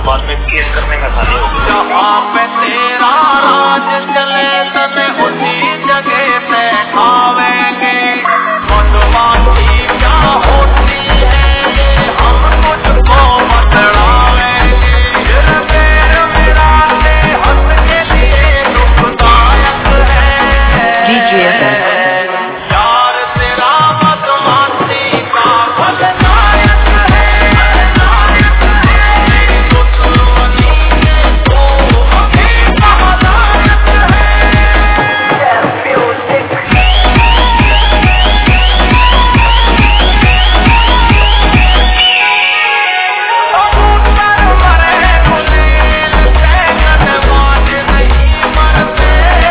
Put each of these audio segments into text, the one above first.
बाद में केस करने में खाली हो गया। जहाँ पे तेरा राज चले तने उसी जगह पे आवेंगे। मधुमाछी क्या होती है हम तुझको बतलावेंगे। फिर पैर मिलाते हंस के लिए दुखदायक है। यार तेरा मधुमाछी का खलनायक है। दुश्मनी के तो अभी महानायक है। कबूतर मरे गुलेल से गदबाज नहीं मरते।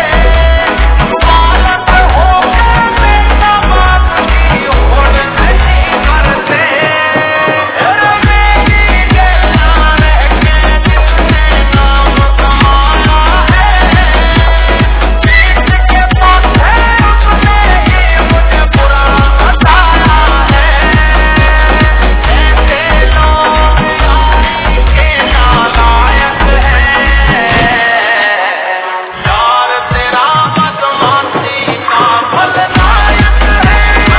बालक होकर बेटा बाप की होड़ नहीं करते। मेरी जलाने के जिसने नाम कमाया है। पीठ के पत्थर उसने ही मुझे बुरा बताया है। ऐसे लोग यारी के नालायक हैं। यार तेरा मधुमाछी का खलनायक है।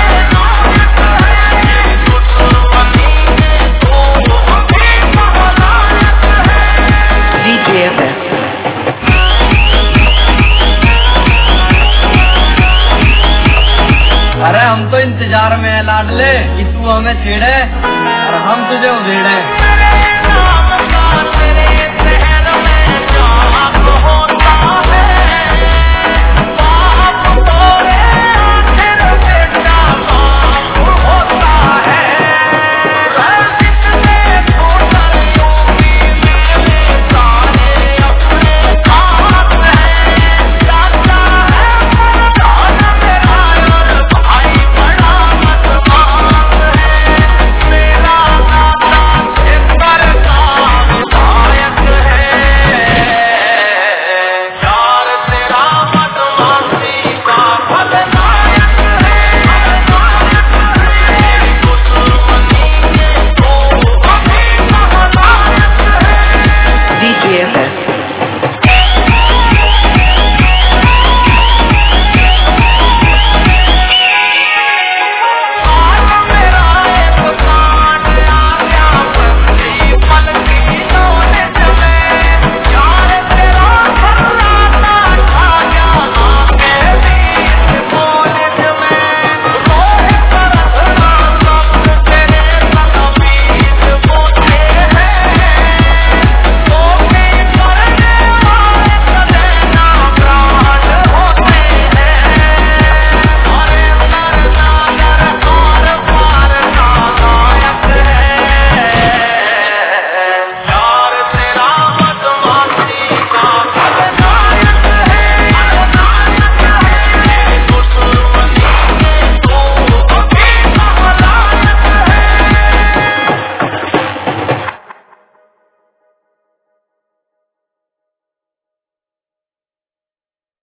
दुश्मनी के तो अभी महानायक है। अरे हम तो इंतजार में है लाडले कि तू हमें छेड़े और हम तुझे उधेड़े।